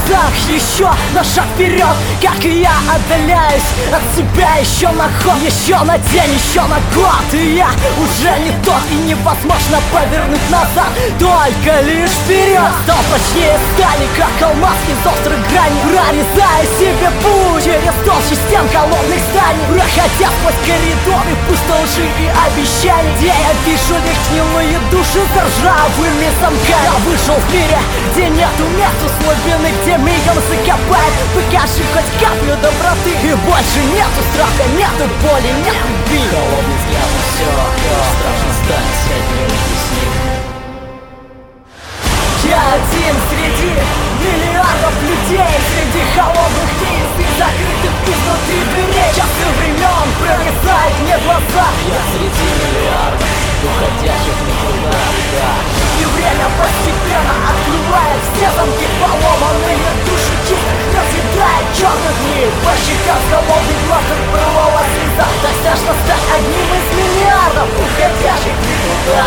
глазах еще на шаг вперед, как и я одоляюсь от себя еще на ход, еще на день, еще на год. И я уже не тот, и невозможно повернуть назад, только лишь вперед. Стал прочнее стали, как алмаз из острых граней, прорезая себе путь через толщи стен холодных зданий, проходя сквозь коридоры пустой лжи и обещаний, где я вижу лишь гнилые души за ржавыми замками. Я вышел в мире, где нету места слабины, где мигом закопает. Покажи хоть каплю доброты, и больше нету страха, нету боли, нет любви. Холодный взгляд на все, страшно стать одним из них. Я один среди миллиардов людей, среди холодных лиц и закрытых изнутри дверей. Часы времен прорезают мне глаза. Я среди миллиардов уходящих никуда. И время постепенно открывает все замки, поломанные души чистых разъедает черных дней. По щекам холодный глаз прорвала слеза. Так страшно стать одним из миллиардов уходящих никуда.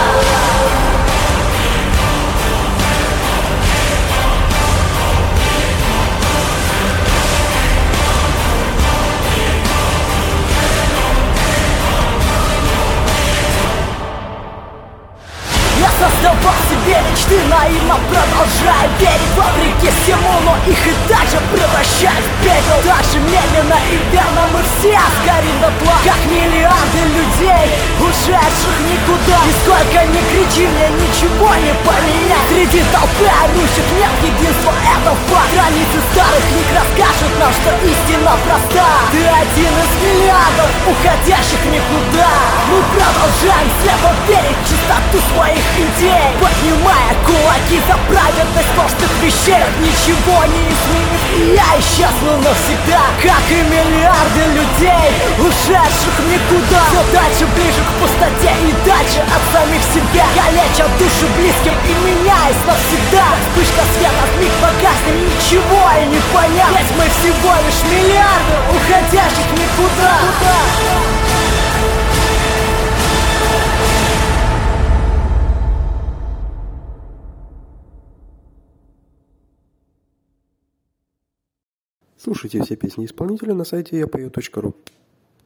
Создавал себе мечты, наивно продолжая верить вопреки всему, но их и так же превращают в пепел. Так же медленно и верно мы все сгорим дотла, как миллиарды людей, ушедших никуда. И сколько ни кричи, мне ничего не поменять. Среди толпы орущих нет единства, это факт. Границы старых книг расскажут нам, что истина проста. Ты один из миллиардов, уходящих никуда. Мы продолжаем слепо верить в чистоту своих идей, поднимая кулаки за праведность простых вещей. Ничего не изменит, и я исчезну навсегда, как и миллиарды людей, ушедших в никуда. Все дальше, ближе к пустоте и дальше от самих себя, калеча души близким и меняясь навсегда. Вспышка света, вмиг погаснет, ничего и не понять, ведь мы всего лишь миллиарды, уходящих никуда. Слушайте все песни исполнителя на сайте yapою.ru.